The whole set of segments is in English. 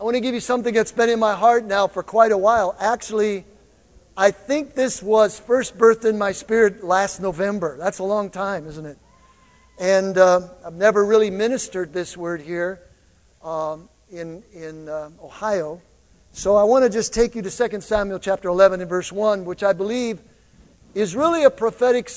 want to give you something that's been in my heart now for quite a while. Actually, I think this was first birthed in my spirit last November. That's a long time, isn't it? And I've never really ministered this word here in Ohio. So I want to just take you to 2 Samuel chapter 11 and verse 1, which I believe is really a prophetic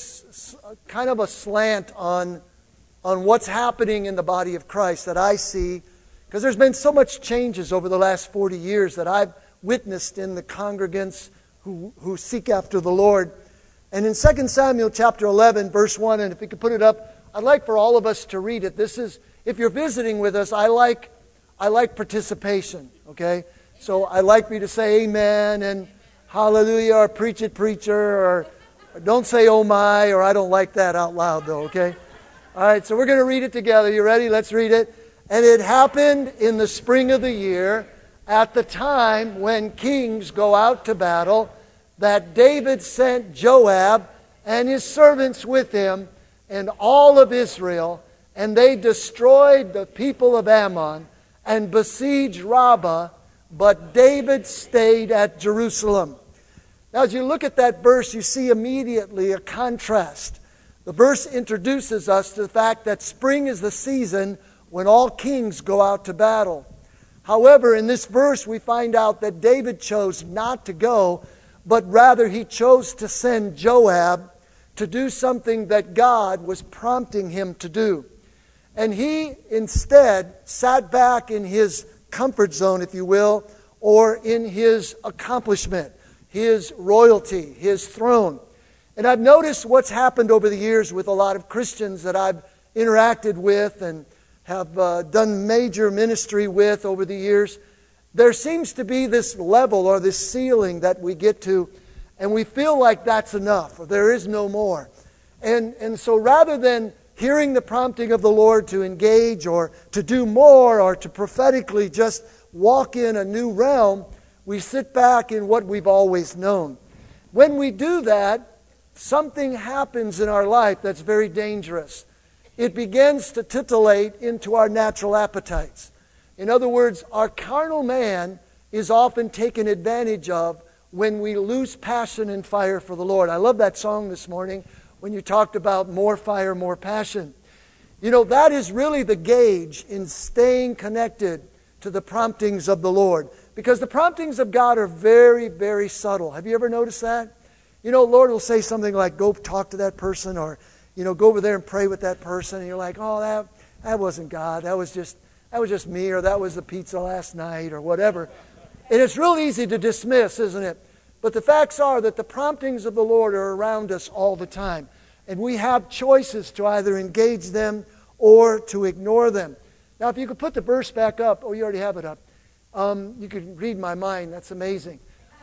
kind of a slant on what's happening in the body of Christ that I see. Because there's been so much changes over the last 40 years that I've witnessed in the congregants who seek after the Lord. And in 2 Samuel chapter 11, verse 1, and if you could put it up, I'd like for all of us to read it. This is, if you're visiting with us, I like participation, okay? So I like for you to say amen and hallelujah or preach it, preacher, or don't say oh my, or I don't like that out loud though, okay? All right, so we're going to read it together. You ready? Let's read it. And it happened in the spring of the year, at the time when kings go out to battle, that David sent Joab and his servants with him and all of Israel, and they destroyed the people of Ammon and besieged Rabbah, but David stayed at Jerusalem. Now, as you look at that verse, you see immediately a contrast. The verse introduces us to the fact that spring is the season when all kings go out to battle. However, in this verse, we find out that David chose not to go, but rather he chose to send Joab to do something that God was prompting him to do. And he instead sat back in his comfort zone, if you will, or in his accomplishment, his royalty, his throne. And I've noticed what's happened over the years with a lot of Christians that I've interacted with and have done major ministry with over the years. There seems to be this level or this ceiling that we get to, and we feel like that's enough, or there is no more. And so rather than hearing the prompting of the Lord to engage or to do more or to prophetically just walk in a new realm, we sit back in what we've always known. When we do that, something happens in our life that's very dangerous. It begins to titillate into our natural appetites. In other words, our carnal man is often taken advantage of when we lose passion and fire for the Lord. I love that song this morning when you talked about more fire, more passion. You know, that is really the gauge in staying connected to the promptings of the Lord. Because the promptings of God are very, very subtle. Have you ever noticed that? You know, Lord will say something like, go talk to that person, or, you know, go over there and pray with that person. And you're like, oh, that wasn't God. That was just me, or that was the pizza last night, or whatever. And it's real easy to dismiss, isn't it? But the facts are that the promptings of the Lord are around us all the time. And we have choices to either engage them or to ignore them. Now, if you could put the verse back up. Oh, you already have it up. You could read my mind. That's amazing.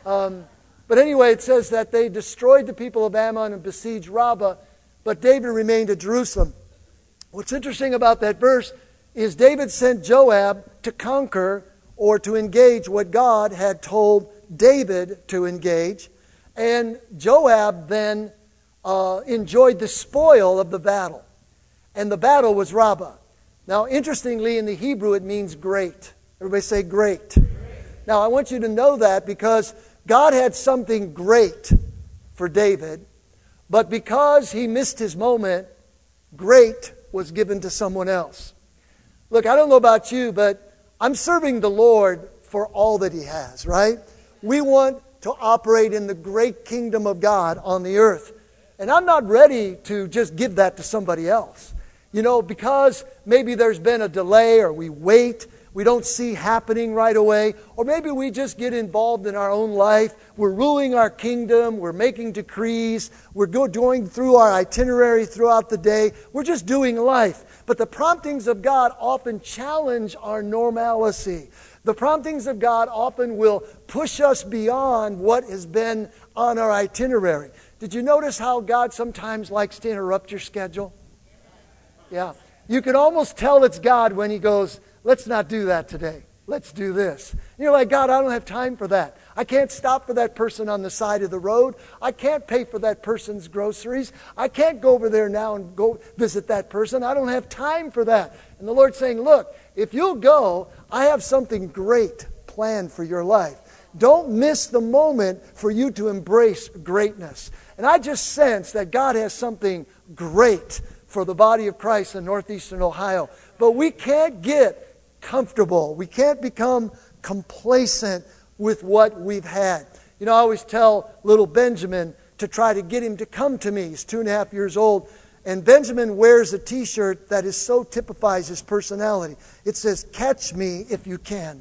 But anyway, it says that they destroyed the people of Ammon and besieged Rabbah, but David remained at Jerusalem. What's interesting about that verse is David sent Joab to conquer or to engage what God had told David to engage. And Joab then enjoyed the spoil of the battle. And the battle was Rabbah. Now, interestingly, in the Hebrew, it means great. Everybody say great. Now, I want you to know that because God had something great for David, but because he missed his moment, great was given to someone else. Look, I don't know about you, but I'm serving the Lord for all that He has, right? We want to operate in the great kingdom of God on the earth. And I'm not ready to just give that to somebody else. You know, because maybe there's been a delay, or we wait, we don't see happening right away, or maybe we just get involved in our own life. We're ruling our kingdom, we're making decrees, we're going through our itinerary throughout the day. We're just doing life. But the promptings of God often challenge our normalcy. The promptings of God often will push us beyond what has been on our itinerary. Did you notice how God sometimes likes to interrupt your schedule? Yeah. You can almost tell it's God when He goes, let's not do that today. Let's do this. And you're like, God, I don't have time for that. I can't stop for that person on the side of the road. I can't pay for that person's groceries. I can't go over there now and go visit that person. I don't have time for that. And the Lord's saying, look, if you'll go, I have something great plan for your life. Don't miss the moment for you to embrace greatness. And I just sense that God has something great for the body of Christ in northeastern Ohio. But we can't get comfortable. We can't become complacent with what we've had. You know, I always tell little Benjamin to try to get him to come to me. He's 2.5 years old. And Benjamin wears a t-shirt that so typifies his personality. It says, "Catch me if you can."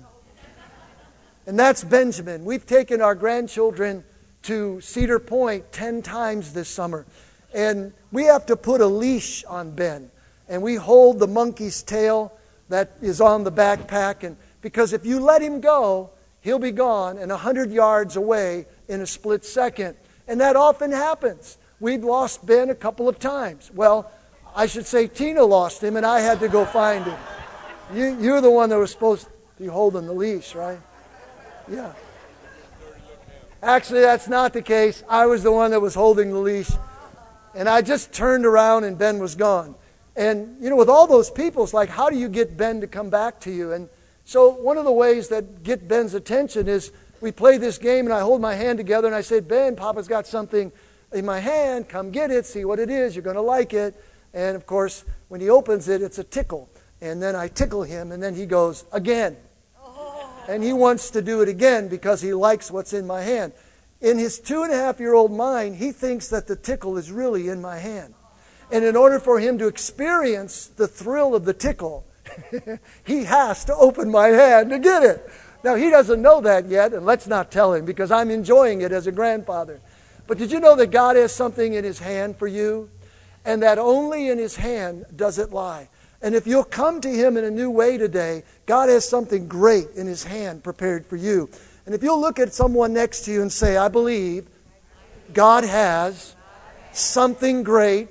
And that's Benjamin. We've taken our grandchildren to Cedar Point 10 times this summer. And we have to put a leash on Ben. And we hold the monkey's tail that is on the backpack. And because if you let him go, he'll be gone and 100 yards away in a split second. And that often happens. We've lost Ben a couple of times. Well, I should say Tina lost him and I had to go find him. You're the one that was supposed to be holding the leash, right? Yeah. Actually, that's not the case. I was the one that was holding the leash. And I just turned around and Ben was gone. And, you know, with all those people, it's like, how do you get Ben to come back to you? And so one of the ways that get Ben's attention is we play this game and I hold my hand together and I say, "Ben, Papa's got something in my hand, come get it, see what it is, you're going to like it." And of course, when he opens it, it's a tickle. And then I tickle him and then he goes, "Again." And he wants to do it again because he likes what's in my hand. In his 2.5-year-old mind, he thinks that the tickle is really in my hand. And in order for him to experience the thrill of the tickle, he has to open my hand to get it. Now, he doesn't know that yet, and let's not tell him because I'm enjoying it as a grandfather. But did you know that God has something in His hand for you? And that only in His hand does it lie. And if you'll come to Him in a new way today, God has something great in His hand prepared for you. And if you'll look at someone next to you and say, "I believe God has something great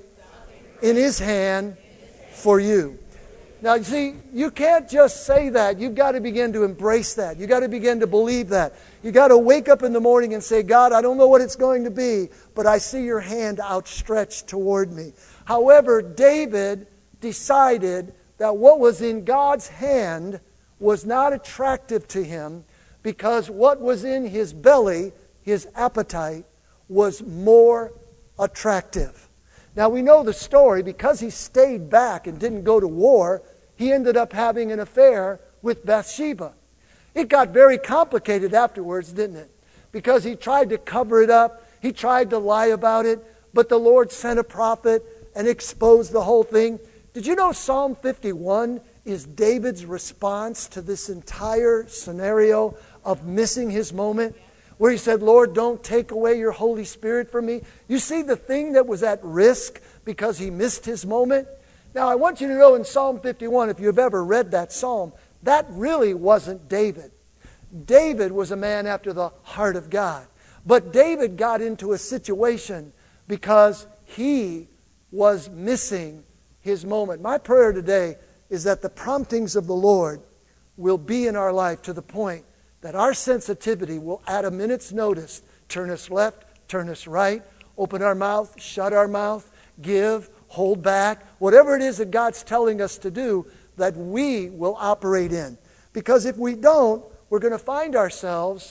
in His hand for you." Now, you see, you can't just say that. You've got to begin to embrace that. You've got to begin to believe that. You've got to wake up in the morning and say, "God, I don't know what it's going to be, but I see your hand outstretched toward me." However, David decided that what was in God's hand was not attractive to him because what was in his belly, his appetite, was more attractive. Now we know the story. Because he stayed back and didn't go to war, he ended up having an affair with Bathsheba. It got very complicated afterwards, didn't it? Because he tried to cover it up. He tried to lie about it. But the Lord sent a prophet and exposed the whole thing. Did you know Psalm 51 is David's response to this entire scenario of missing his moment? Where he said, "Lord, don't take away your Holy Spirit from me." You see the thing that was at risk because he missed his moment? Now, I want you to know in Psalm 51, if you've ever read that psalm, that really wasn't David. David was a man after the heart of God. But David got into a situation because he was missing his moment. My prayer today is that the promptings of the Lord will be in our life to the point that our sensitivity will, at a minute's notice, turn us left, turn us right, open our mouth, shut our mouth, give, hold back, whatever it is that God's telling us to do, that we will operate in. Because if we don't, we're going to find ourselves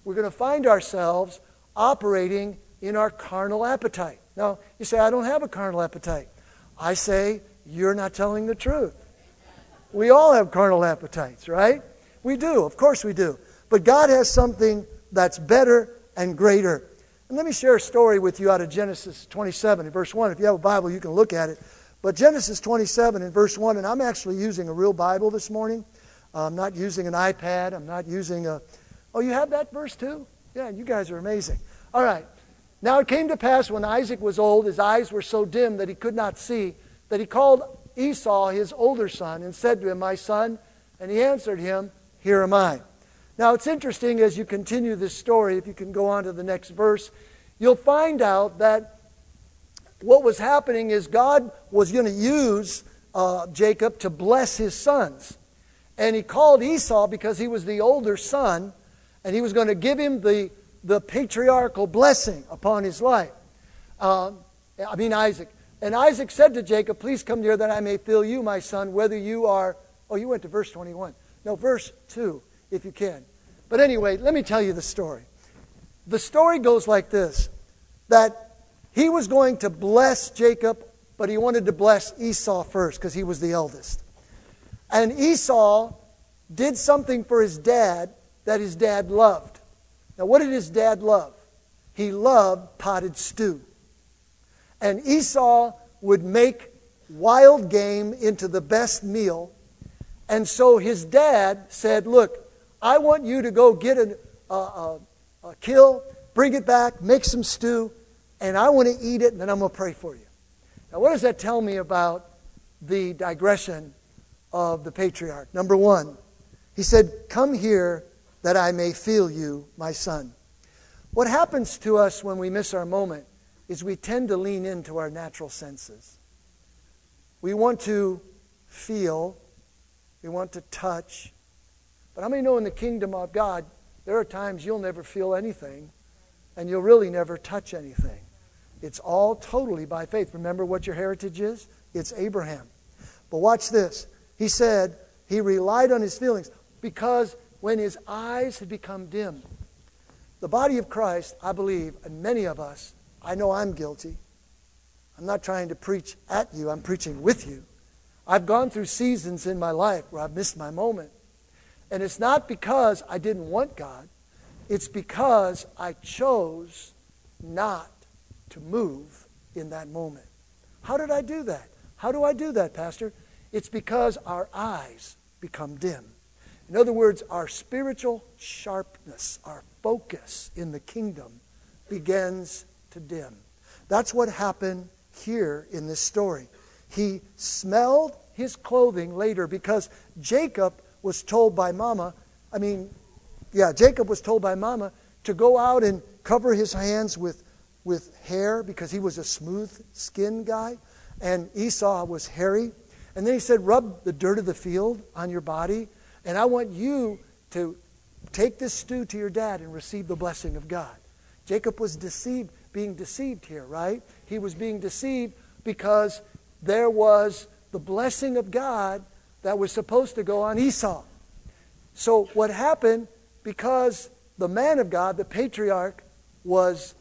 operating in our carnal appetite. Now, you say, "I don't have a carnal appetite." I say, you're not telling the truth. We all have carnal appetites, right? We do, of course we do. But God has something that's better and greater. And let me share a story with you out of Genesis 27 in verse 1. If you have a Bible, you can look at it. But Genesis 27 in verse 1, and I'm actually using a real Bible this morning. I'm not using an iPad. I'm not using a... Oh, you have that verse too? Yeah, you guys are amazing. All right. Now it came to pass when Isaac was old, his eyes were so dim that he could not see, that he called Esau, his older son, and said to him, "My son," and he answered him, "Here am I." Now it's interesting as you continue this story, if you can go on to the next verse, you'll find out that what was happening is God was going to use Jacob to bless his sons. And he called Esau because he was the older son, and he was going to give him the patriarchal blessing upon his life. Isaac. And Isaac said to Jacob, "Please come near that I may fill you, my son, whether you are..." Oh, you went to verse 21. No, verse 2, if you can. But anyway, let me tell you the story. The story goes like this, that he was going to bless Jacob, but he wanted to bless Esau first because he was the eldest. And Esau did something for his dad that his dad loved. Now, what did his dad love? He loved potted stew. And Esau would make wild game into the best meal. And so his dad said, look, I want you to go get a kill, bring it back, make some stew, and I want to eat it, and then I'm going to pray for you. Now, what does that tell me about the digression of the patriarch? Number one, he said, come here that I may feel you, my son. What happens to us when we miss our moment is we tend to lean into our natural senses. We want to feel, we want to touch. But how many know in the kingdom of God, there are times you'll never feel anything, and you'll really never touch anything. It's all totally by faith. Remember what your heritage is? It's Abraham. But watch this. He said he relied on his feelings because when his eyes had become dim, the body of Christ, I believe, and many of us, I know I'm guilty. I'm not trying to preach at you. I'm preaching with you. I've gone through seasons in my life where I've missed my moment. And it's not because I didn't want God. It's because I chose not to move in that moment. How did I do that? How do I do that, Pastor? It's because our eyes become dim. In other words, our spiritual sharpness, our focus in the kingdom begins to dim. That's what happened here in this story. He smelled his clothing later because Jacob was told by Mama to go out and cover his hands with hair because he was a smooth-skinned guy, and Esau was hairy. And then he said, rub the dirt of the field on your body, and I want you to take this stew to your dad and receive the blessing of God. Jacob was being deceived here, right? He was being deceived because there was the blessing of God that was supposed to go on Esau. So what happened, because the man of God, the patriarch, was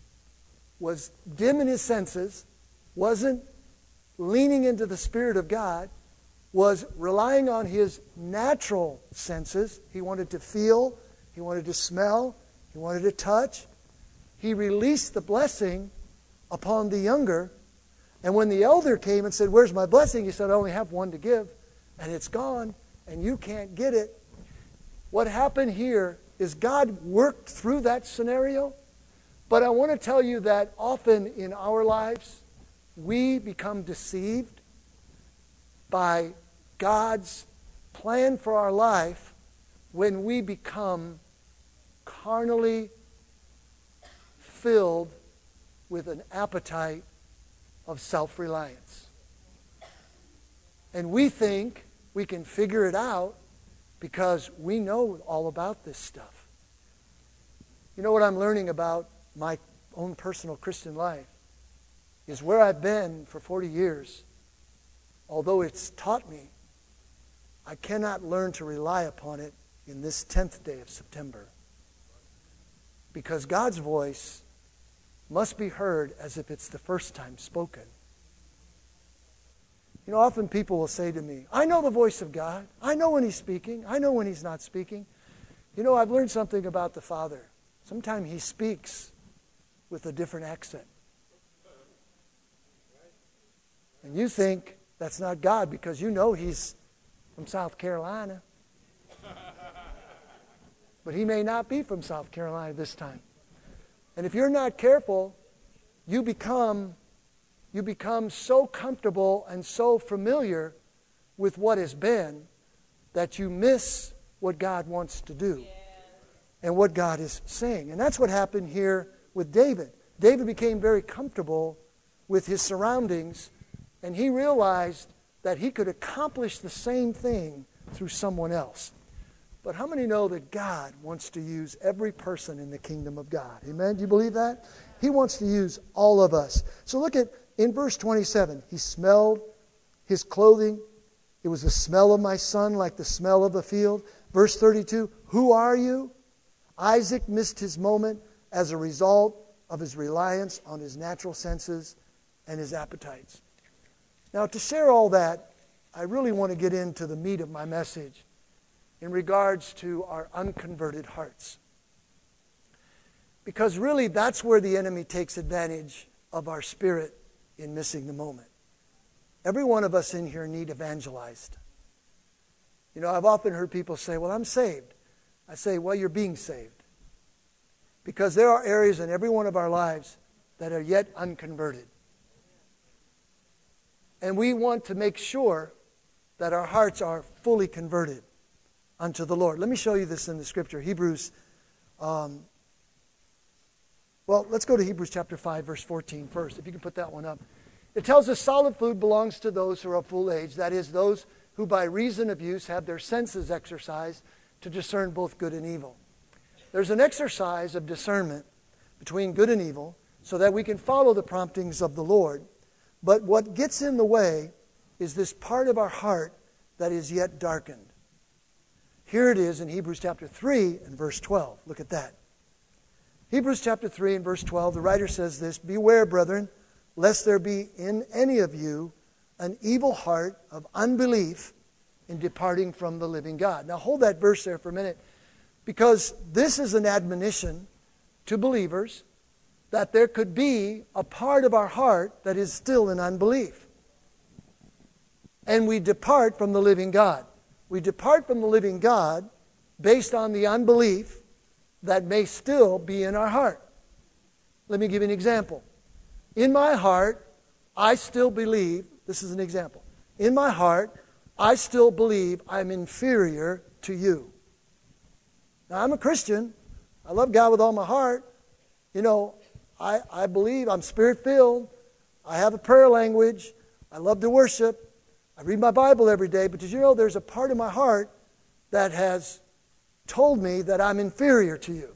dim in his senses, wasn't leaning into the Spirit of God, was relying on his natural senses. He wanted to feel, he wanted to smell, he wanted to touch. He released the blessing upon the younger. And when the elder came and said, where's my blessing? He said, I only have one to give, and it's gone, and you can't get it. What happened here is God worked through that scenario. But I want to tell you that often in our lives, we become deceived by God's plan for our life when we become carnally filled with an appetite of self-reliance. And we think we can figure it out because we know all about this stuff. You know what I'm learning about my own personal Christian life is where I've been for 40 years. Although it's taught me, I cannot learn to rely upon it in this 10th day of September. Because God's voice must be heard as if it's the first time spoken. You know, often people will say to me, I know the voice of God. I know when He's speaking. I know when He's not speaking. You know, I've learned something about the Father. Sometimes He speaks with a different accent. And you think that's not God because you know He's from South Carolina. But He may not be from South Carolina this time. And if you're not careful, you become so comfortable and so familiar with what has been that you miss what God wants to do and what God is saying. And that's what happened here with David. David became very comfortable with his surroundings, and he realized that he could accomplish the same thing through someone else. But how many know that God wants to use every person in the kingdom of God? Amen? Do you believe that? He wants to use all of us. So look at, in verse 27, he smelled his clothing. It was the smell of my son, like the smell of the field. Verse 32, who are you? Isaac missed his moment as a result of his reliance on his natural senses and his appetites. Now, to share all that, I really want to get into the meat of my message in regards to our unconverted hearts. Because really, that's where the enemy takes advantage of our spirit in missing the moment. Every one of us in here need evangelized. You know, I've often heard people say, well, I'm saved. I say, well, you're being saved. Because there are areas in every one of our lives that are yet unconverted. And we want to make sure that our hearts are fully converted unto the Lord. Let me show you this in the Scripture. Hebrews, let's go to Hebrews chapter 5, verse 14 first, if you can put that one up. It tells us solid food belongs to those who are of full age, that is, those who by reason of use have their senses exercised to discern both good and evil. There's an exercise of discernment between good and evil so that we can follow the promptings of the Lord. But what gets in the way is this part of our heart that is yet darkened. Here it is in Hebrews chapter 3 and verse 12. Look at that. Hebrews chapter 3 and verse 12, the writer says this, "Beware, brethren, lest there be in any of you an evil heart of unbelief in departing from the living God." Now hold that verse there for a minute, because this is an admonition to believers that there could be a part of our heart that is still in unbelief. And we depart from the living God. We depart from the living God based on the unbelief that may still be in our heart. Let me give you an example. In my heart, I still believe, this is an example. In my heart, I still believe I'm inferior to you. Now, I'm a Christian. I love God with all my heart. You know, I believe I'm Spirit-filled. I have a prayer language. I love to worship. I read my Bible every day. But did you know there's a part of my heart that has told me that I'm inferior to you,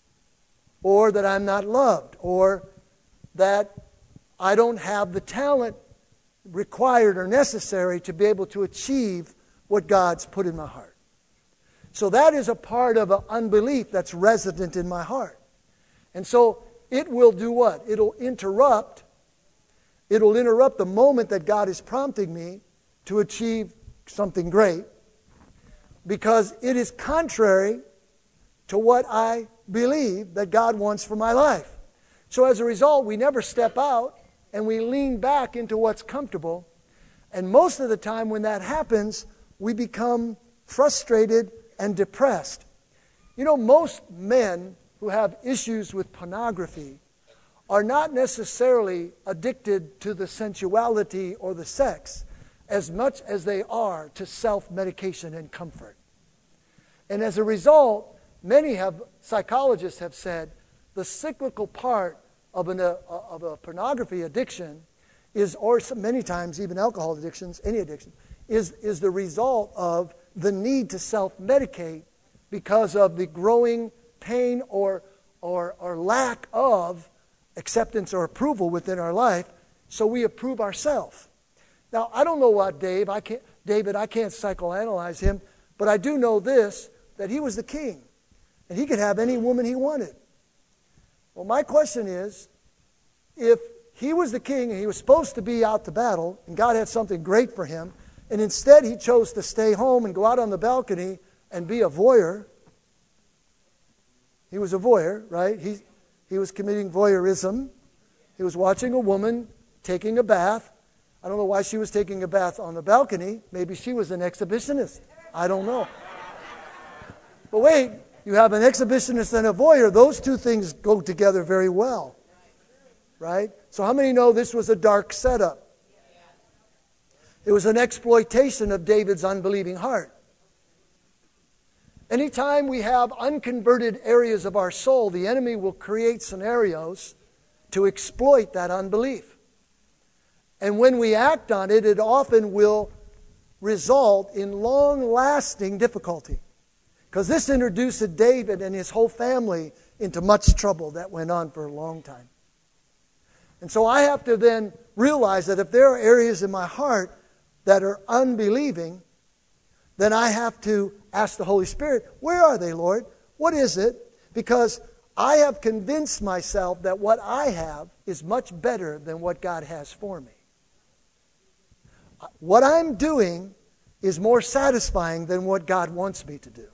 or that I'm not loved, or that I don't have the talent required or necessary to be able to achieve what God's put in my heart. So that is a part of an unbelief that's resident in my heart. And so it will do what? It'll interrupt the moment that God is prompting me to achieve something great, because it is contrary to what I believe that God wants for my life. So as a result, we never step out and we lean back into what's comfortable. And most of the time when that happens, we become frustrated and depressed. You know, most men who have issues with pornography are not necessarily addicted to the sensuality or the sex as much as they are to self-medication and comfort. And as a result, psychologists have said, the cyclical part of a pornography addiction is, or many times even alcohol addictions, any addiction, is the result of the need to self-medicate because of the growing pain or lack of acceptance or approval within our life, so we approve ourselves. Now, I don't know what David, I can't psychoanalyze him, but I do know this, that he was the king, and he could have any woman he wanted. Well, my question is, if he was the king and he was supposed to be out to battle, and God had something great for him, and instead he chose to stay home and go out on the balcony and be a voyeur. He was a voyeur, right? He was committing voyeurism. He was watching a woman taking a bath. I don't know why she was taking a bath on the balcony. Maybe she was an exhibitionist. I don't know. But wait, you have an exhibitionist and a voyeur. Those two things go together very well. Right? So how many know this was a dark setup? It was an exploitation of David's unbelieving heart. Anytime we have unconverted areas of our soul, the enemy will create scenarios to exploit that unbelief. And when we act on it, it often will result in long-lasting difficulty. Because this introduced David and his whole family into much trouble that went on for a long time. And so I have to then realize that if there are areas in my heart that are unbelieving, then I have to ask the Holy Spirit, where are they, Lord? What is it? Because I have convinced myself that what I have is much better than what God has for me. What I'm doing is more satisfying than what God wants me to do.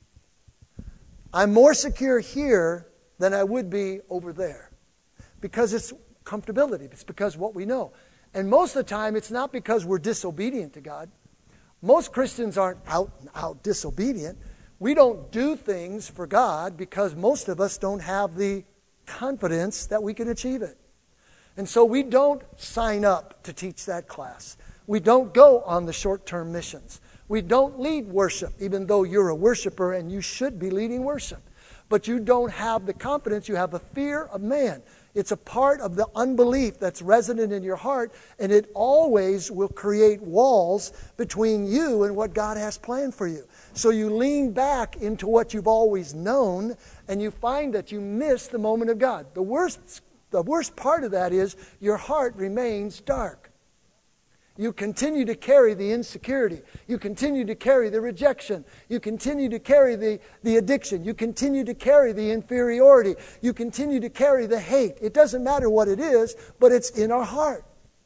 I'm more secure here than I would be over there. Because it's comfortability. It's because what we know. And most of the time, it's not because we're disobedient to God. Most Christians aren't out and out disobedient. We don't do things for God because most of us don't have the confidence that we can achieve it. And so we don't sign up to teach that class. We don't go on the short-term missions. We don't lead worship, even though you're a worshiper and you should be leading worship. But you don't have the confidence. You have a fear of man. It's a part of the unbelief that's resident in your heart, and it always will create walls between you and what God has planned for you. So you lean back into what you've always known, and you find that you miss the moment of God. The worst part of that is your heart remains dark. You continue to carry the insecurity. You continue to carry the rejection. You continue to carry the addiction. You continue to carry the inferiority. You continue to carry the hate. It doesn't matter what it is, but it's in our heart.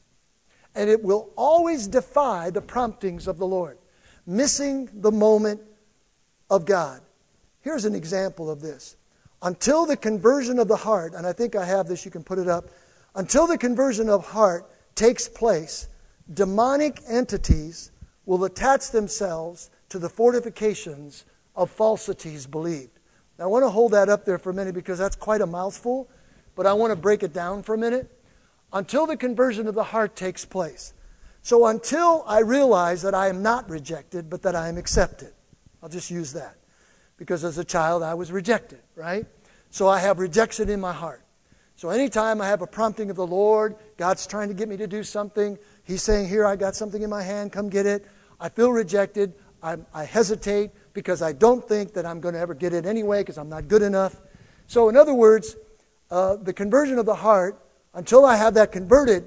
And it will always defy the promptings of the Lord. Missing the moment of God. Here's an example of this. Until the conversion of the heart, and I think I have this, you can put it up. Until the conversion of heart takes place, demonic entities will attach themselves to the fortifications of falsities believed. Now, I want to hold that up there for a minute because that's quite a mouthful, but I want to break it down for a minute. Until the conversion of the heart takes place. So until I realize that I am not rejected, but that I am accepted. I'll just use that. Because as a child, I was rejected, right? So I have rejection in my heart. So anytime I have a prompting of the Lord, God's trying to get me to do something, He's saying, here, I got something in my hand, come get it. I feel rejected. I hesitate because I don't think that I'm going to ever get it anyway because I'm not good enough. So in other words, the conversion of the heart, until I have that converted,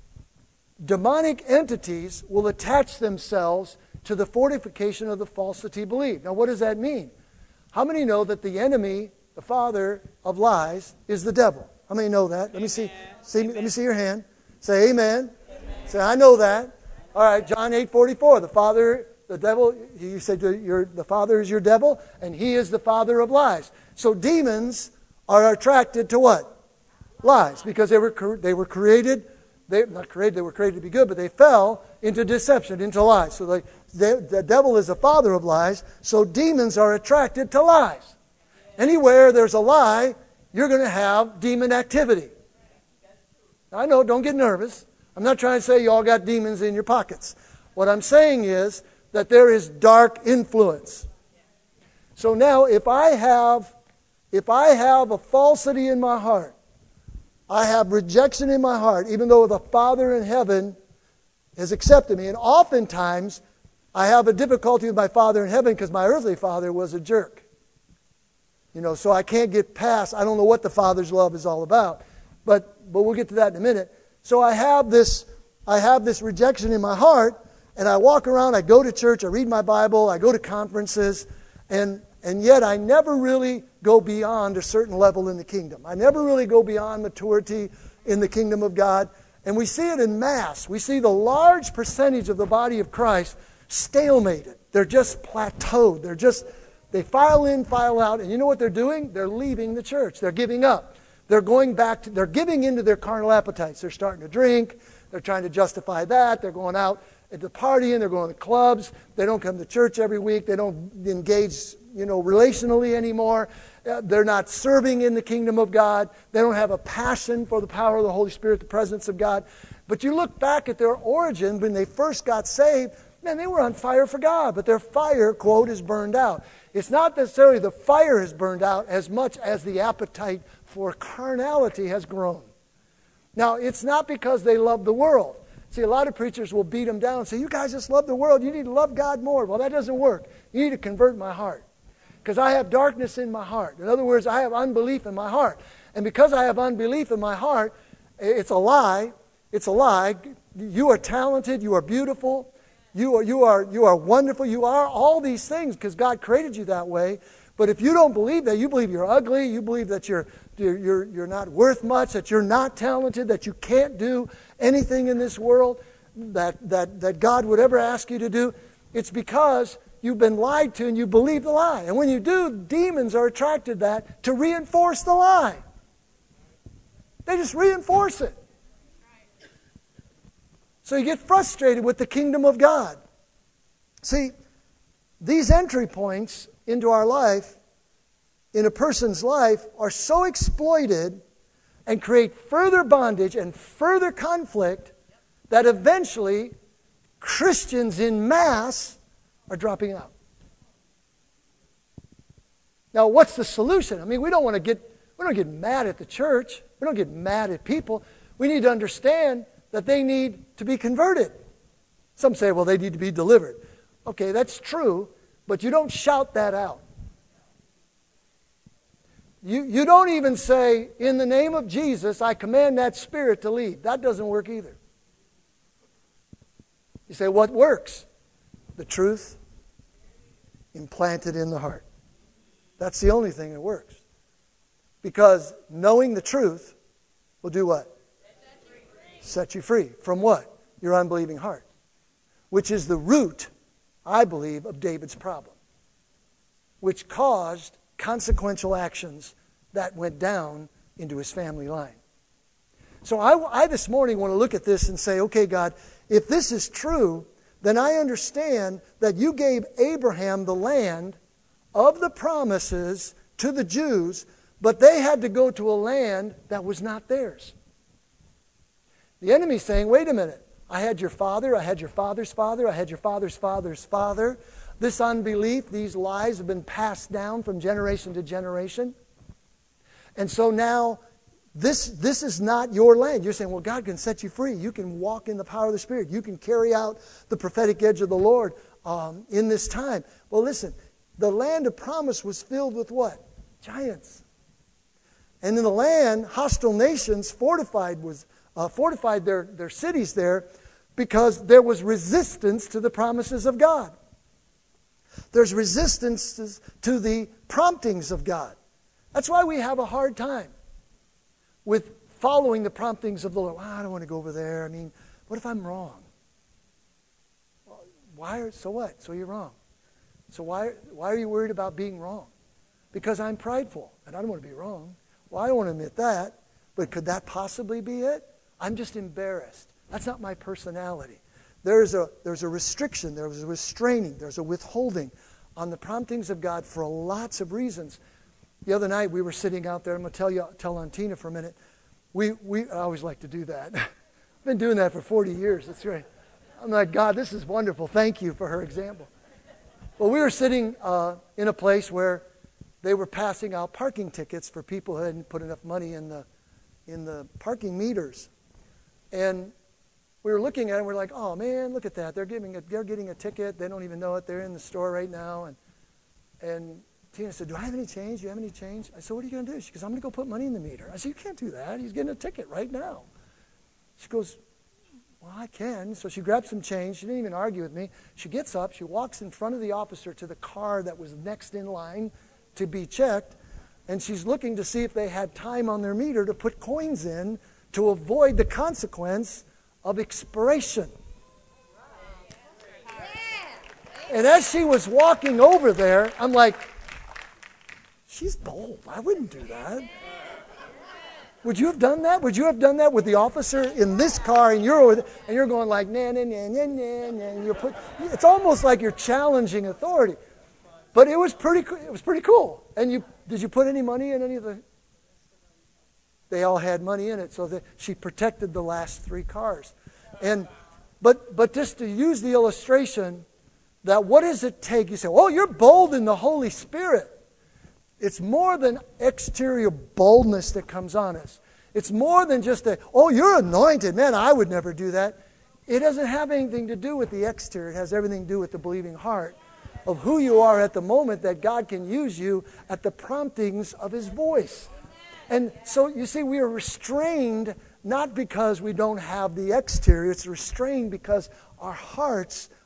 demonic entities will attach themselves to the fortification of the falsity believed. Now, what does that mean? How many know that the enemy, the father of lies, is the devil? How many know that? Let me see. Let me see your hand. Say amen. Say, I know that. All right, John 8:44. The devil, you said the father is your devil, and he is the father of lies. So demons are attracted to what? Lies. Because they were created, they were created to be good, but they fell into deception, into lies. So the devil is the father of lies, so demons are attracted to lies. Anywhere there's a lie, you're going to have demon activity. I know, don't get nervous. I'm not trying to say you all got demons in your pockets. What I'm saying is that there is dark influence. So now if I have a falsity in my heart, I have rejection in my heart, even though the Father in heaven has accepted me. And oftentimes I have a difficulty with my Father in heaven because my earthly father was a jerk. So I can't get past, I don't know what the Father's love is all about. But we'll get to that in a minute. So I have this rejection in my heart, and I walk around, I go to church, I read my Bible, I go to conferences, and yet I never really go beyond a certain level in the kingdom. I never really go beyond maturity in the kingdom of God. And we see it in mass. We see the large percentage of the body of Christ stalemated. They're just plateaued. They file in, file out, and you know what they're doing? They're leaving the church. They're giving up. They're giving into their carnal appetites. They're starting to drink. They're trying to justify that. They're going out at the partying. They're going to clubs. They don't come to church every week. They don't engage, relationally anymore. They're not serving in the kingdom of God. They don't have a passion for the power of the Holy Spirit, the presence of God. But you look back at their origin when they first got saved, man, they were on fire for God. But their fire, quote, is burned out. It's not necessarily the fire has burned out as much as the appetite for carnality has grown. Now, it's not because they love the world. See, a lot of preachers will beat them down and say, you guys just love the world. You need to love God more. Well, that doesn't work. You need to convert my heart. Because I have darkness in my heart. In other words, I have unbelief in my heart. And because I have unbelief in my heart, it's a lie. It's a lie. You are talented. You are beautiful. You are wonderful. You are all these things because God created you that way. But if you don't believe that, you believe you're ugly, you believe that you're not worth much, that you're not talented, that you can't do anything in this world that God would ever ask you to do, it's because you've been lied to and you believe the lie. And when you do, demons are attracted to that to reinforce the lie. They just reinforce it. So you get frustrated with the kingdom of God. See, these entry points into our life, in a person's life, are so exploited and create further bondage and further conflict that eventually Christians in mass are dropping out. Now, what's the solution? I mean, we don't get mad at the church. We don't get mad at people. We need to understand that they need to be converted. Some say, well, they need to be delivered. Okay, that's true, but you don't shout that out. You don't even say, in the name of Jesus, I command that spirit to leave. That doesn't work either. You say, what works? The truth implanted in the heart. That's the only thing that works. Because knowing the truth will do what? Set you free. From what? Your unbelieving heart. Which is the root, I believe, of David's problem. Which caused consequential actions that went down into his family line. So I this morning want to look at this and say, okay, God, if this is true, then I understand that you gave Abraham the land of the promises to the Jews, but they had to go to a land that was not theirs. The enemy's saying, wait a minute, I had your father, I had your father's father, I had your father's father's father. This unbelief, these lies have been passed down from generation to generation. And so now, this is not your land. You're saying, well, God can set you free. You can walk in the power of the Spirit. You can carry out the prophetic edge of the Lord in this time. Well, listen, the land of promise was filled with what? Giants. And in the land, hostile nations fortified their cities there because there was resistance to the promises of God. There's resistance to the promptings of God. That's why we have a hard time with following the promptings of the Lord. I don't want to go over there. I mean, what if I'm wrong? So what? So you're wrong. So why are you worried about being wrong? Because I'm prideful and I don't want to be wrong. Well, I don't want to admit that, but could that possibly be it? I'm just embarrassed. That's not my personality. There's a restriction, there's a restraining, there's a withholding on the promptings of God for lots of reasons. The other night we were sitting out there. I'm going to tell on Tina for a minute. I always like to do that. I've been doing that for 40 years. That's right. I'm like, God, this is wonderful. Thank you for her example. Well, we were sitting in a place where they were passing out parking tickets for people who hadn't put enough money in the parking meters. And we were looking at it and we're like, oh man, look at that. They're getting a ticket. They don't even know it. They're in the store right now. And Tina said, do I have any change? Do you have any change? I said, what are you going to do? She goes, I'm going to go put money in the meter. I said, you can't do that. He's getting a ticket right now. She goes, well, I can. So she grabbed some change. She didn't even argue with me. She gets up. She walks in front of the officer to the car that was next in line to be checked. And she's looking to see if they had time on their meter to put coins in to avoid the consequence of expiration. And as she was walking over there, I'm like, she's bold. I wouldn't do that. Would you have done that? Would you have done that with the officer in this car and you're going like, nah, nah, nah, nah, nah, nah. It's almost like you're challenging authority. But it was pretty cool. And did you put any money in any of the... They all had money in it, so she protected the last 3 cars. But just to use the illustration that what does it take? You say, oh, you're bold in the Holy Spirit. It's more than exterior boldness that comes on us. It's more than just you're anointed. Man, I would never do that. It doesn't have anything to do with the exterior. It has everything to do with the believing heart of who you are at the moment that God can use you at the promptings of His voice. And so, you see, we are restrained not because we don't have the exterior. It's restrained because our hearts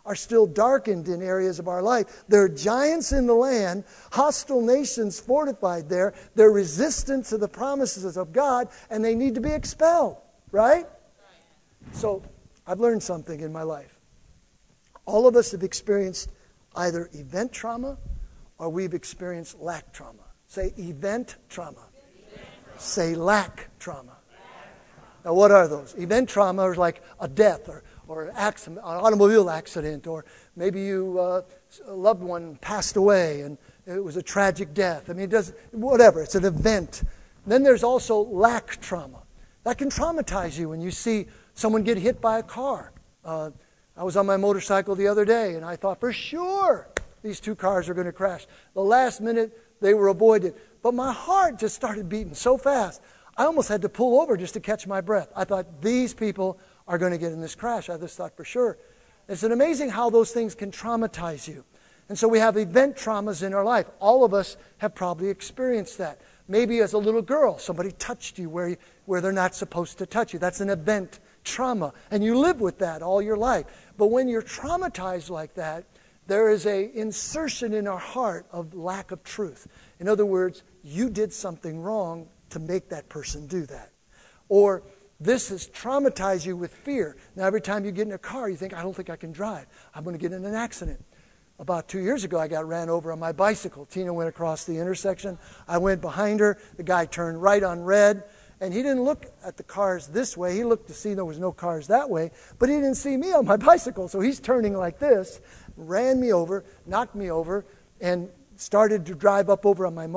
are still darkened in areas of our life. There are giants in the land, hostile nations fortified there. They're resistant to the promises of God, and they need to be expelled, right? So I've learned something in my life. All of us have experienced either event trauma or we've experienced lack trauma. Say event trauma. Say lack trauma. Now, what are those? Event trauma is like a death or accident, an automobile accident, or maybe a loved one passed away and it was a tragic death. I mean, whatever. It's an event. Then there's also lack trauma. That can traumatize you when you see someone get hit by a car. I was on my motorcycle the other day, and I thought for sure these two cars are going to crash. The last minute, they were avoided. But my heart just started beating so fast, I almost had to pull over just to catch my breath. I thought, these people are going to get in this crash. I just thought for sure. It's amazing how those things can traumatize you. And so we have event traumas in our life. All of us have probably experienced that. Maybe as a little girl, somebody touched you where they're not supposed to touch you. That's an event trauma. And you live with that all your life. But when you're traumatized like that, there is an insertion in our heart of lack of truth. In other words, you did something wrong to make that person do that. Or this has traumatized you with fear. Now, every time you get in a car, you think, I don't think I can drive. I'm going to get in an accident. About 2 years ago, I got ran over on my bicycle. Tina went across the intersection. I went behind her. The guy turned right on red. And he didn't look at the cars this way. He looked to see there was no cars that way. But he didn't see me on my bicycle. So he's turning like this, ran me over, knocked me over, and started to drive up over on my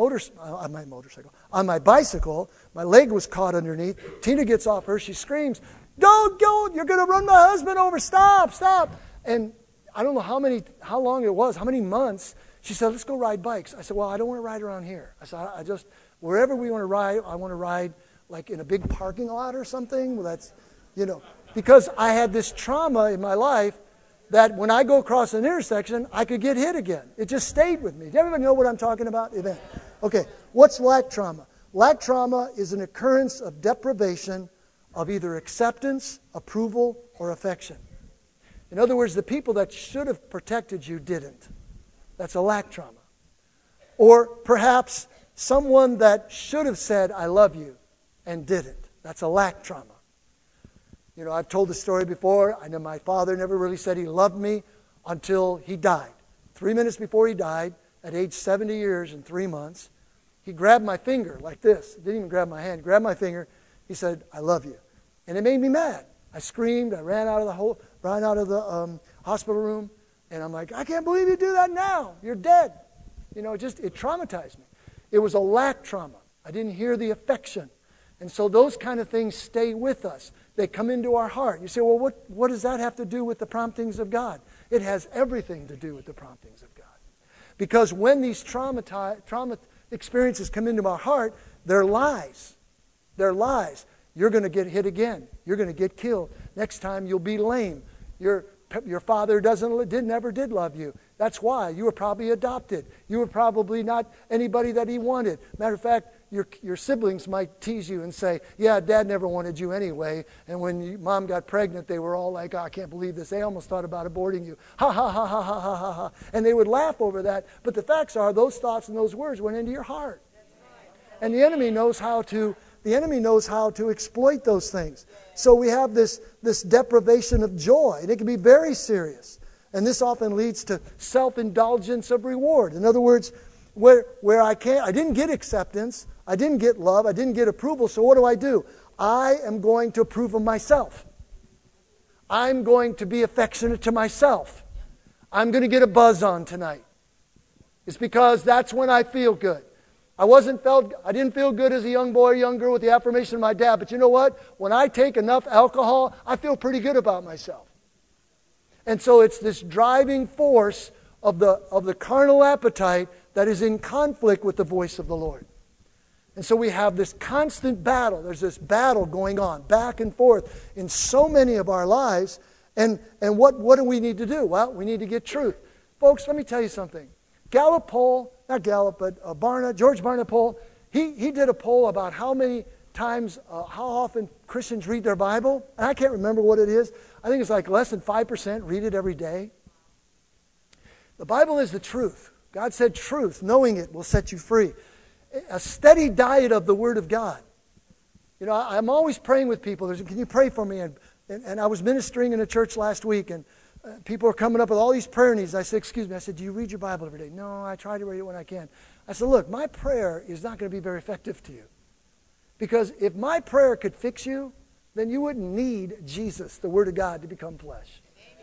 bicycle. My leg was caught underneath. Tina gets off her. She screams, Don't go. You're going to run my husband over. Stop, stop. And I don't know how long it was, how many months. She said, let's go ride bikes. I said, well, I don't want to ride around here. I said, wherever we want to ride, I want to ride like in a big parking lot or something. Well, that's, because I had this trauma in my life that when I go across an intersection, I could get hit again. It just stayed with me. Do everybody know what I'm talking about? Event. Okay, what's lack trauma? Lack trauma is an occurrence of deprivation of either acceptance, approval, or affection. In other words, the people that should have protected you didn't. That's a lack trauma. Or perhaps someone that should have said, I love you, and didn't. That's a lack trauma. I've told the story before. I know my father never really said he loved me until he died. 3 minutes before he died, at age 70 years and 3 months, he grabbed my finger like this. Didn't even grab my hand. Grabbed my finger. He said, I love you. And it made me mad. I screamed. I ran out of the hospital room. And I'm like, I can't believe you do that now. You're dead. It traumatized me. It was a lack trauma. I didn't hear the affection. And so those kind of things stay with us. They come into our heart. You say, well, what does that have to do with the promptings of God? It has everything to do with the promptings of God. Because when these trauma experiences come into my heart, they're lies. They're lies. You're going to get hit again. You're going to get killed. Next time you'll be lame. Your father never did love you. That's why. You were probably adopted. You were probably not anybody that he wanted. Matter of fact, your siblings might tease you and say, yeah, Dad never wanted you anyway. And when Mom got pregnant, they were all like, oh, I can't believe this. They almost thought about aborting you. Ha, ha, ha, ha, ha, ha, ha, ha. And they would laugh over that. But the facts are those thoughts and those words went into your heart. And the enemy knows how to exploit those things. So we have this deprivation of joy. And it can be very serious. And this often leads to self-indulgence of reward. In other words, where I didn't get acceptance, I didn't get love, I didn't get approval, so what do? I am going to approve of myself. I'm going to be affectionate to myself. I'm going to get a buzz on tonight. It's because that's when I feel good. I didn't feel good as a young boy or young girl with the affirmation of my dad, but you know what? When I take enough alcohol, I feel pretty good about myself. And so it's this driving force of the carnal appetite that is in conflict with the voice of the Lord. And so we have this constant battle. There's this battle going on back and forth in so many of our lives. And what do we need to do? Well, we need to get truth. Folks, let me tell you something. George Barna poll, he did a poll about how often Christians read their Bible. And I can't remember what it is. I think it's like less than 5% read it every day. The Bible is the truth. God said truth, knowing it, will set you free. A steady diet of the Word of God. You know, I'm always praying with people. Can you pray for me? And I was ministering in a church last week, and people are coming up with all these prayer needs. I said, excuse me. I said, do you read your Bible every day? No, I try to read it when I can. I said, look, my prayer is not going to be very effective to you. Because if my prayer could fix you, then you wouldn't need Jesus, the Word of God, to become flesh.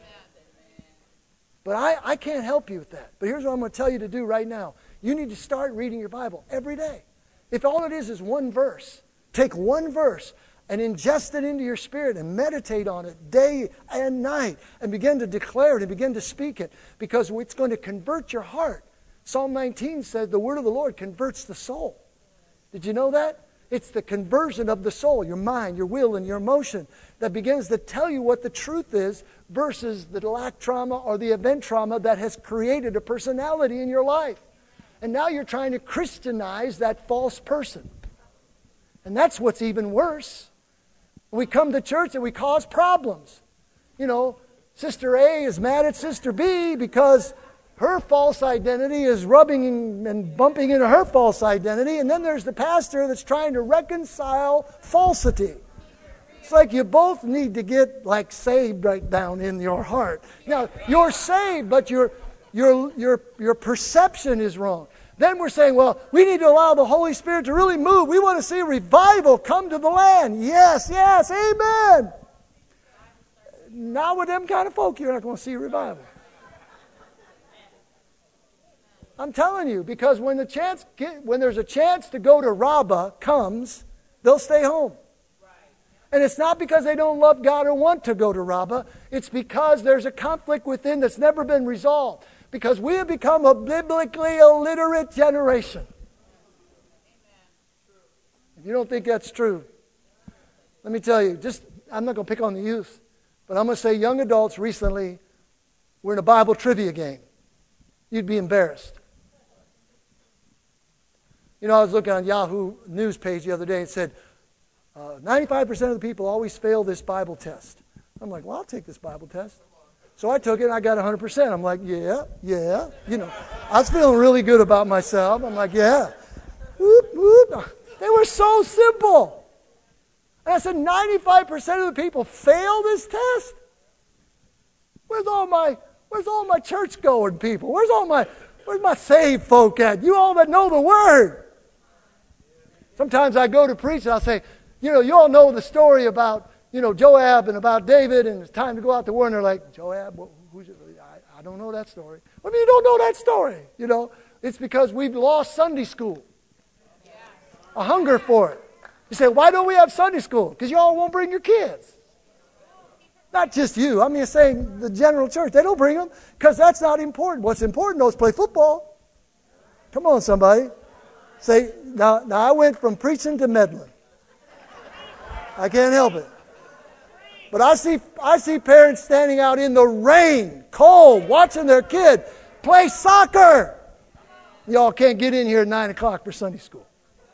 But I can't help you with that. But here's what I'm going to tell you to do right now. You need to start reading your Bible every day. If all it is one verse, take one verse and ingest it into your spirit and meditate on it day and night and begin to declare it and begin to speak it, because it's going to convert your heart. Psalm 19 said the word of the Lord converts the soul. Did you know that? It's the conversion of the soul, your mind, your will, and your emotion that begins to tell you what the truth is versus the lack trauma or the event trauma that has created a personality in your life. And now you're trying to Christianize that false person. And that's what's even worse. We come to church and we cause problems. You know, Sister A is mad at Sister B because her false identity is rubbing and bumping into her false identity. And then there's the pastor that's trying to reconcile falsity. It's like you both need to get saved right down in your heart. Now, you're saved, but your perception is wrong. Then we're saying, well, we need to allow the Holy Spirit to really move. We want to see revival come to the land. Yes, yes, amen. Not with them kind of folk, you're not going to see revival. I'm telling you, because when there's a chance to go to Rabbah comes, they'll stay home. And it's not because they don't love God or want to go to Rabbah. It's because there's a conflict within that's never been resolved. Because we have become a biblically illiterate generation. If you don't think that's true, let me tell you, I'm not going to pick on the youth, but I'm going to say young adults recently were in a Bible trivia game. You'd be embarrassed. You know, I was looking on Yahoo News page the other day. It said, 95% of the people always fail this Bible test. I'm like, well, I'll take this Bible test. So I took it and I got 100%. I'm like, yeah. You know, I was feeling really good about myself. I'm like, yeah. Whoop, whoop. They were so simple. And I said, 95% of the people fail this test? Where's all my church-going people? Where's my saved folk at? You all that know the Word. Sometimes I go to preach and I'll say, you know, you all know the story about, you know, Joab and about David, and it's time to go out to war, and they're like, Joab, who's it? I don't know that story. What do you don't know that story? You know, it's because we've lost Sunday school. A hunger for it. You say, why don't we have Sunday school? Because you all won't bring your kids. Not just you. I mean, saying the general church. They don't bring them because that's not important. What's important, though, is play football. Come on, somebody. Say, now I went from preaching to meddling. I can't help it. But I see parents standing out in the rain, cold, watching their kid play soccer. Y'all can't get in here at 9 o'clock for Sunday school.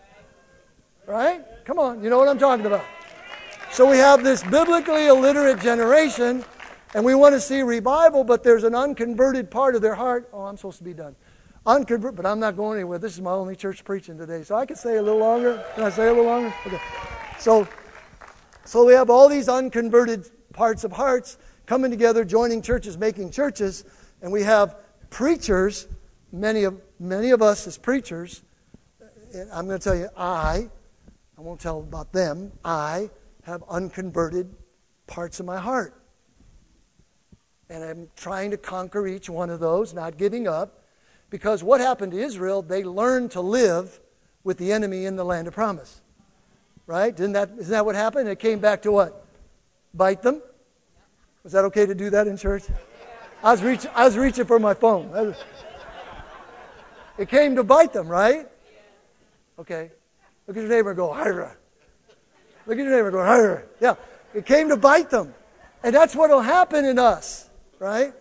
Right? Come on, you know what I'm talking about. So we have this biblically illiterate generation, and we want to see revival, but there's an unconverted part of their heart. Oh, I'm supposed to be done. Unconverted, but I'm not going anywhere. This is my only church preaching today, so I can say a little longer. Can I say a little longer? Okay. So we have all these unconverted parts of hearts coming together, joining churches, making churches, and we have preachers, many of us as preachers. I'm going to tell you, I won't tell about them, I have unconverted parts of my heart. And I'm trying to conquer each one of those, not giving up, because what happened to Israel, they learned to live with the enemy in the land of promise. Right? Isn't that what happened? It came back to what? Bite them? Was that okay to do that in church? I was reaching for my phone. It came to bite them, right? Okay. Look at your neighbor and go, Hira. Look at your neighbor and go, Hira. Yeah. It came to bite them. And that's what will happen in us, right?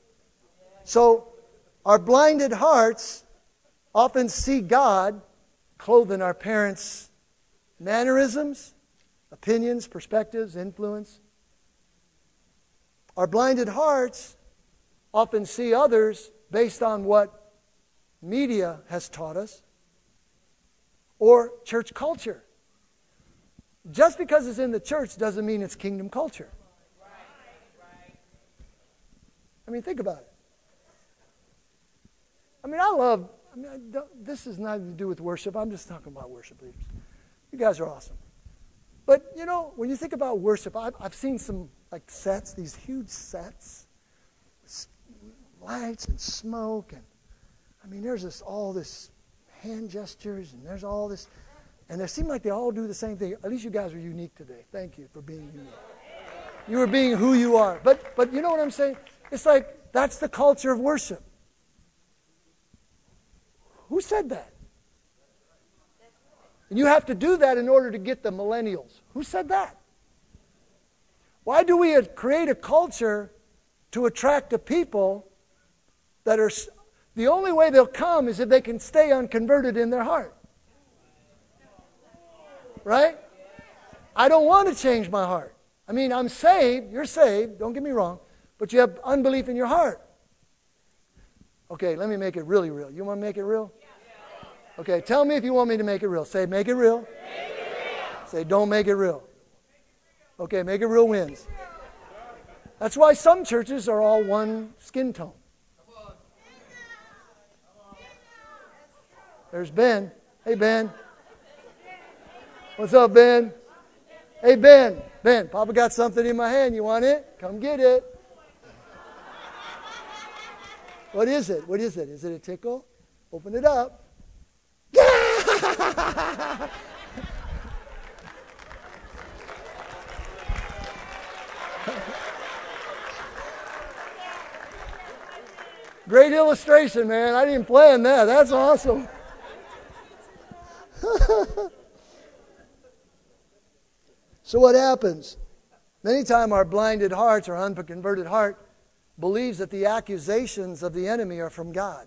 So our blinded hearts often see God clothed in our parents' mannerisms, opinions, perspectives, influence. Our blinded hearts often see others based on what media has taught us or church culture. Just because it's in the church doesn't mean it's kingdom culture. I mean, think about it. I mean, this has nothing to do with worship. I'm just talking about worship leaders. You guys are awesome. But, you know, when you think about worship, I've seen some, like, sets, these huge sets, lights and smoke, and, I mean, there's all this hand gestures, and there's all this, and they seem like they all do the same thing. At least you guys are unique today. Thank you for being unique. You are being who you are. But you know what I'm saying? It's like, that's the culture of worship. Who said that? And you have to do that in order to get the millennials. Who said that? Why do we create a culture to attract the people that are... The only way they'll come is if they can stay unconverted in their heart. Right? I don't want to change my heart. I mean, I'm saved. You're saved. Don't get me wrong. But you have unbelief in your heart. Okay, let me make it really real. You want to make it real? Okay, tell me if you want me to make it real. Say, make it real. Make it real. Say, don't make it real. Okay, make it real wins. That's why some churches are all one skin tone. There's Ben. Hey, Ben. What's up, Ben? Hey, Ben. Ben, Papa got something in my hand. You want it? Come get it. What is it? What is it? Is it a tickle? Open it up. Great illustration, man. I didn't plan that. That's awesome. So what happens? Many times our blinded hearts, our unconverted heart, believes that the accusations of the enemy are from God.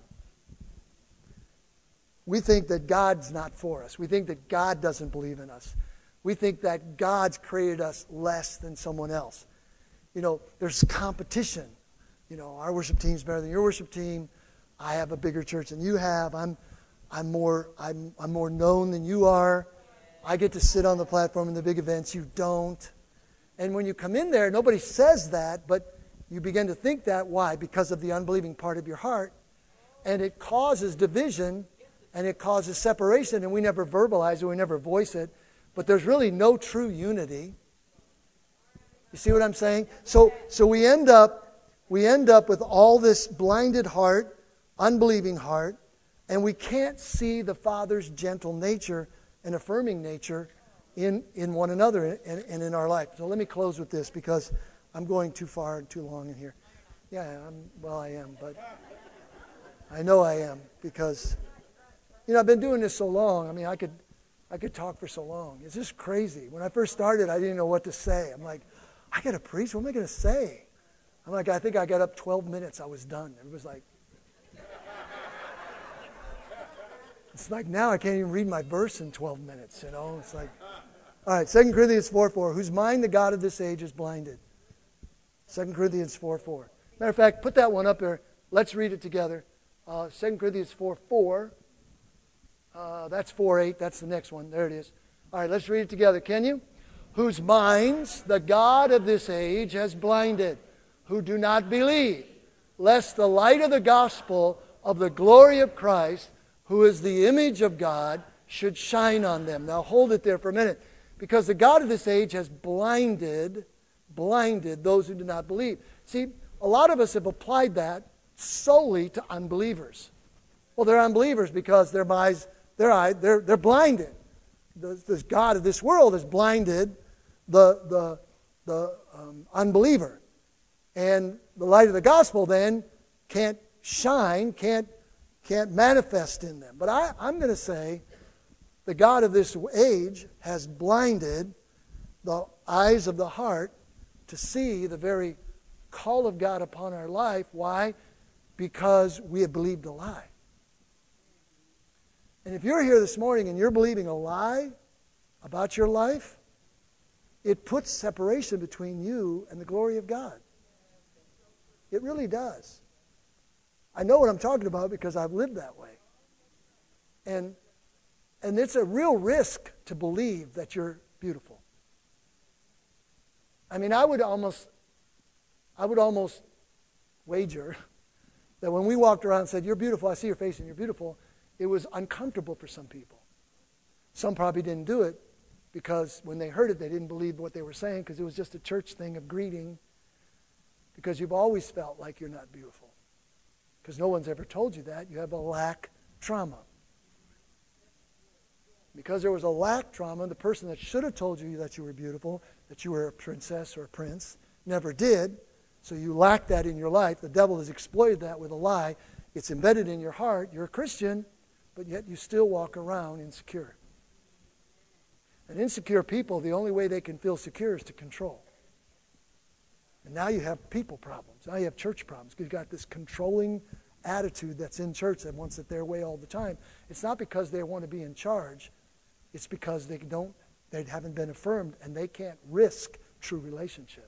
We think that God's not for us. We think that God doesn't believe in us. We think that God's created us less than someone else. You know, there's competition. You know, our worship team's better than your worship team. I have a bigger church than you have. I'm more known than you are. I get to sit on the platform in the big events. You don't. And when you come in there, nobody says that, but you begin to think that. Why? Because of the unbelieving part of your heart. And it causes division, and it causes separation, and we never verbalize it, we never voice it. But there's really no true unity. You see what I'm saying? So we end up with all this blinded heart, unbelieving heart, and we can't see the Father's gentle nature and affirming nature in one another and in our life. So let me close with this because I'm going too far and too long in here. Yeah, I am, but I know I am because, you know, I've been doing this so long. I mean, I could talk for so long. It's just crazy. When I first started, I didn't know what to say. I'm like, I got to preach. What am I going to say? I'm like, I think I got up 12 minutes. I was done. It was like, it's like now I can't even read my verse in 12 minutes, you know. It's like, all right, 2 Corinthians 4:4, whose mind the God of this age is blinded. 2 Corinthians 4:4. Matter of fact, put that one up there. Let's read it together. 2 Corinthians 4:4. That's 4:8. That's the next one. There it is. All right, let's read it together. Can you? Whose minds the God of this age has blinded, who do not believe, lest the light of the gospel of the glory of Christ, who is the image of God, should shine on them. Now hold it there for a minute. Because the God of this age has blinded those who do not believe. See, a lot of us have applied that solely to unbelievers. Well, they're unbelievers because they're blinded. This God of this world has blinded the unbeliever. And the light of the gospel then can't shine, can't manifest in them. But I'm going to say the God of this age has blinded the eyes of the heart to see the very call of God upon our life. Why? Because we have believed a lie. And if you're here this morning and you're believing a lie about your life, it puts separation between you and the glory of God. It really does. I know what I'm talking about because I've lived that way. And it's a real risk to believe that you're beautiful. I mean, I would almost wager that when we walked around and said, "You're beautiful, I see your face and you're beautiful," it was uncomfortable for some people. Some probably didn't do it because when they heard it, they didn't believe what they were saying because it was just a church thing of greeting, because you've always felt like you're not beautiful. Because no one's ever told you that. You have a lack trauma. Because there was a lack trauma, the person that should have told you that you were beautiful, that you were a princess or a prince, never did. So you lack that in your life. The devil has exploited that with a lie. It's embedded in your heart. You're a Christian, but yet you still walk around insecure. And insecure people, the only way they can feel secure is to control. And now you have people problems. Now you have church problems because you've got this controlling attitude that's in church that wants it their way all the time. It's not because they want to be in charge. It's because they haven't been affirmed and they can't risk true relationship.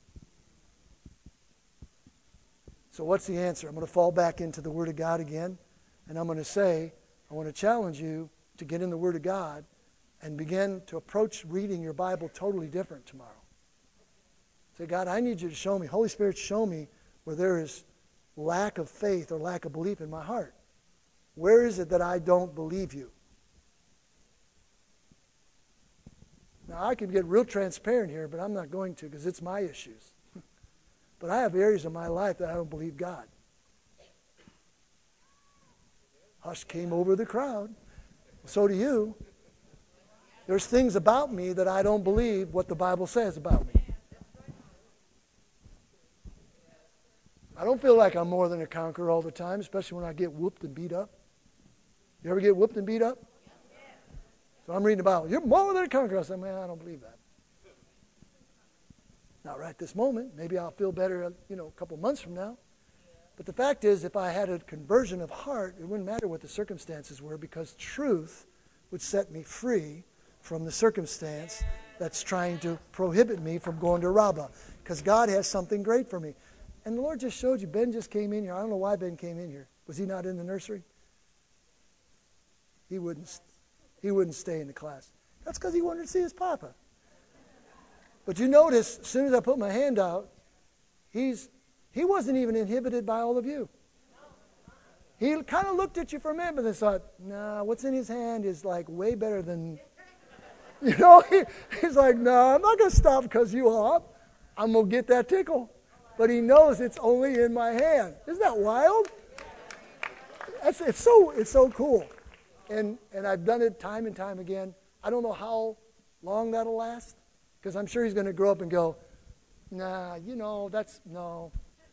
So what's the answer? I'm going to fall back into the Word of God again, and I'm going to say, I want to challenge you to get in the Word of God and begin to approach reading your Bible totally different tomorrow. Say, God, I need you to show me, Holy Spirit, show me where there is lack of faith or lack of belief in my heart. Where is it that I don't believe you? Now, I can get real transparent here, but I'm not going to because it's my issues. But I have areas of my life that I don't believe God. Hush came over the crowd. So do you. There's things about me that I don't believe what the Bible says about me. I don't feel like I'm more than a conqueror all the time, especially when I get whooped and beat up. You ever get whooped and beat up? So I'm reading the Bible. You're more than a conqueror. I say, man, I don't believe that. Not right this moment. Maybe I'll feel better, a couple months from now. But the fact is, if I had a conversion of heart, it wouldn't matter what the circumstances were, because truth would set me free from the circumstance that's trying to prohibit me from going to Rabbah. Because God has something great for me. And the Lord just showed you. Ben just came in here. I don't know why Ben came in here. Was he not in the nursery? He wouldn't stay in the class. That's because he wanted to see his papa. But you notice, as soon as I put my hand out, he wasn't even inhibited by all of you. He kind of looked at you for a minute, but then thought, nah, what's in his hand is like way better than, he's like, no, I'm not going to stop because you are up. I'm going to get that tickle. But he knows it's only in my hand. Isn't that wild? It's so cool. And I've done it time and time again. I don't know how long that'll last, because I'm sure he's going to grow up and go, nah, no.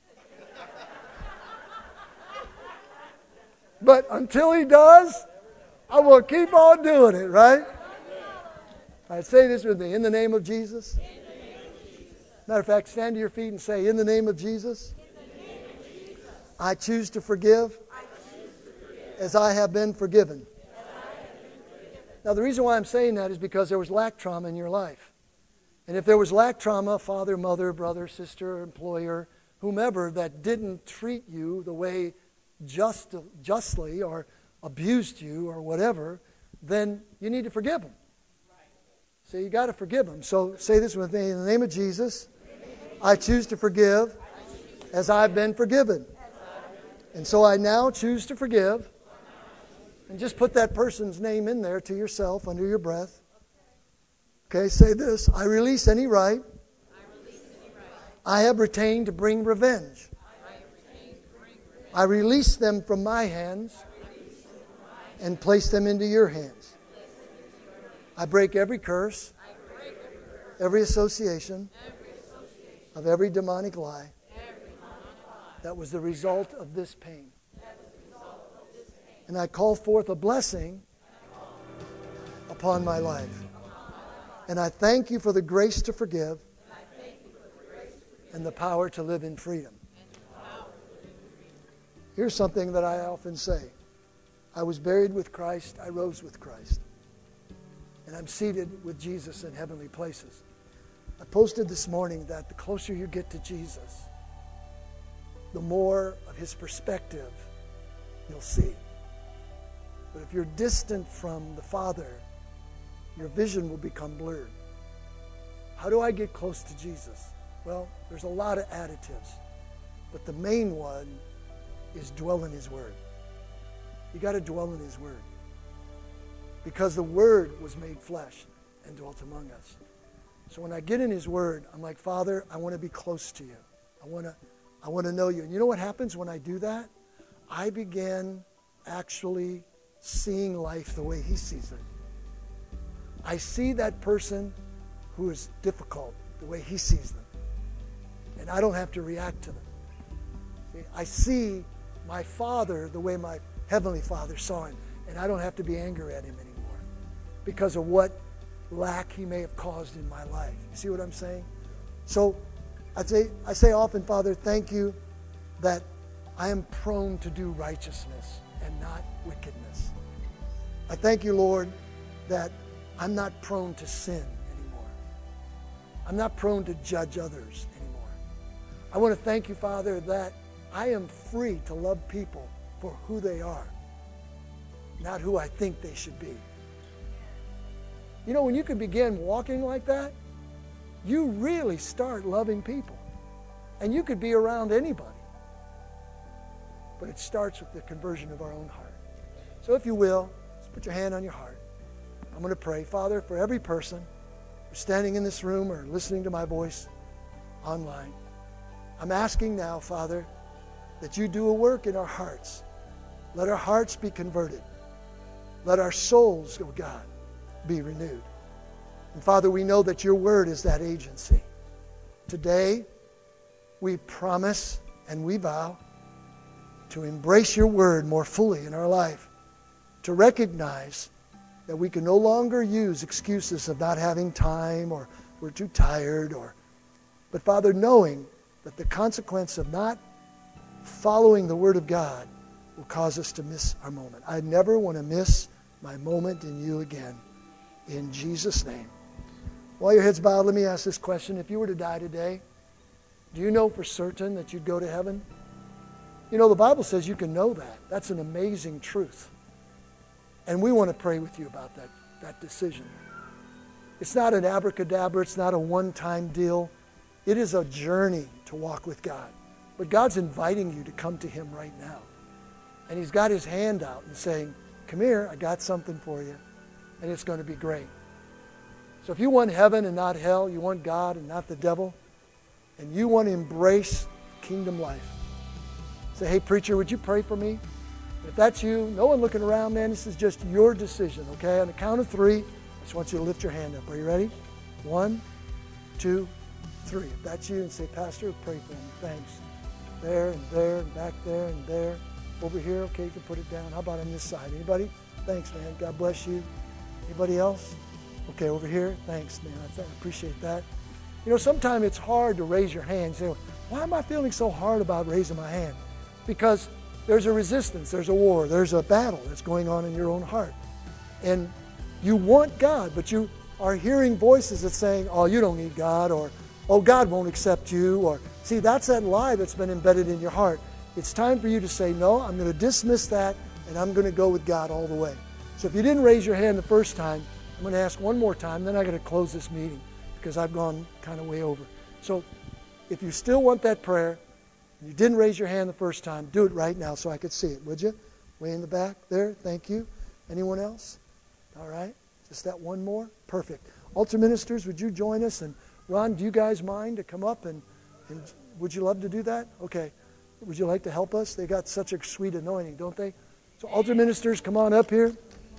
But until he does, I will keep on doing it, right? I say this with me, in the name of Jesus. Matter of fact, stand to your feet and say, in the name of Jesus, I choose to forgive as I have been forgiven. Now, the reason why I'm saying that is because there was lack trauma in your life. And if there was lack trauma, father, mother, brother, sister, employer, whomever that didn't treat you the way justly or abused you or whatever, then you need to forgive them. So you got to forgive them. So say this with me. In the name of Jesus, I choose to forgive as I've been forgiven. And so I now choose to forgive. And just put that person's name in there to yourself under your breath. Okay, say this. I release any right I have retained to bring revenge. I release them from my hands and place them into your hands. I break every curse, every association of every demonic lie that was the result of this pain. And I call forth a blessing upon my life. And I thank you for the grace to forgive and the power to live in freedom. Here's something that I often say. I was buried with Christ. I rose with Christ. And I'm seated with Jesus in heavenly places. I posted this morning that the closer you get to Jesus, the more of his perspective you'll see. But if you're distant from the Father, your vision will become blurred. How do I get close to Jesus? Well, there's a lot of additives. But the main one is dwell in His Word. You got to dwell in His Word. Because the Word was made flesh and dwelt among us. So when I get in His Word, I'm like, Father, I want to be close to you. I want to know you. And you know what happens when I do that? I begin actually seeing life the way He sees it. I see that person who is difficult the way He sees them. And I don't have to react to them. See, I see my Father the way my Heavenly Father saw Him. And I don't have to be angry at Him anymore because of what lack He may have caused in my life. You see what I'm saying? So I say often, Father, thank you that I am prone to do righteousness and not wickedness. I thank you, Lord, that I'm not prone to sin anymore. I'm not prone to judge others anymore. I want to thank you, Father, that I am free to love people for who they are, not who I think they should be. You know, when you can begin walking like that, you really start loving people. And you could be around anybody. But it starts with the conversion of our own heart. So if you will, just put your hand on your heart. I'm going to pray. Father, for every person who's standing in this room or listening to my voice online, I'm asking now, Father, that you do a work in our hearts. Let our hearts be converted. Let our souls, oh God, be renewed. And Father, we know that your word is that agency. Today, we promise and we vow to embrace your word more fully in our life, to recognize that we can no longer use excuses of not having time or we're too tired, but Father, knowing that the consequence of not following the word of God will cause us to miss our moment. I never want to miss my moment in you again. In Jesus' name. While your head's bowed, let me ask this question. If you were to die today, do you know for certain that you'd go to heaven? You know, the Bible says you can know that. That's an amazing truth. And we want to pray with you about that decision. It's not an abracadabra. It's not a one-time deal. It is a journey to walk with God. But God's inviting you to come to Him right now. And He's got His hand out and saying, come here, I got something for you. And it's going to be great. So if you want heaven and not hell, you want God and not the devil, and you want to embrace kingdom life, say, hey, preacher, would you pray for me? If that's you, no one looking around, man, this is just your decision, okay? On the count of 3, I just want you to lift your hand up. Are you ready? 1, 2, 3. If that's you, and say, Pastor, pray for me. Thanks. There and there and back there and there. Over here, okay, you can put it down. How about on this side? Anybody? Thanks, man. God bless you. Anybody else? Okay, over here. Thanks, man. I appreciate that. You know, sometimes it's hard to raise your hand. You say, why am I feeling so hard about raising my hand? Because there's a resistance, there's a war, there's a battle that's going on in your own heart. And you want God, but you are hearing voices that saying, oh, you don't need God, or, oh, God won't accept you, or, see, that's that lie that's been embedded in your heart. It's time for you to say, no, I'm going to dismiss that, and I'm going to go with God all the way. So if you didn't raise your hand the first time, I'm going to ask one more time, then I'm going to close this meeting because I've gone kind of way over. So if you still want that prayer, and you didn't raise your hand the first time, do it right now so I could see it, would you? Way in the back there, thank you. Anyone else? All right, just that one more? Perfect. Altar ministers, would you join us? And Ron, do you guys mind to come up and would you love to do that? Okay. Would you like to help us? They got such a sweet anointing, don't they? So altar ministers, come on up here.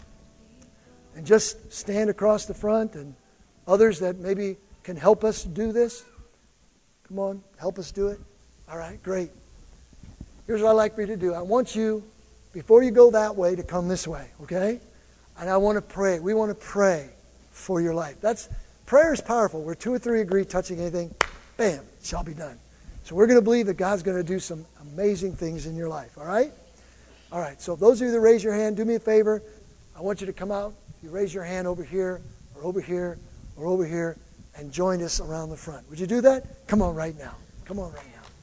And just stand across the front, and others that maybe can help us do this. Come on, help us do it. All right, great. Here's what I'd like for you to do. I want you, before you go that way, to come this way, okay? And I want to pray. We want to pray for your life. Prayer is powerful. Where 2 or 3 agree touching anything, bam, it shall be done. So we're going to believe that God's going to do some amazing things in your life, all right? All right, so those of you that raise your hand, do me a favor. I want you to come out. You raise your hand over here, or over here, or over here, and join us around the front. Would you do that? Come on right now. Come on right now.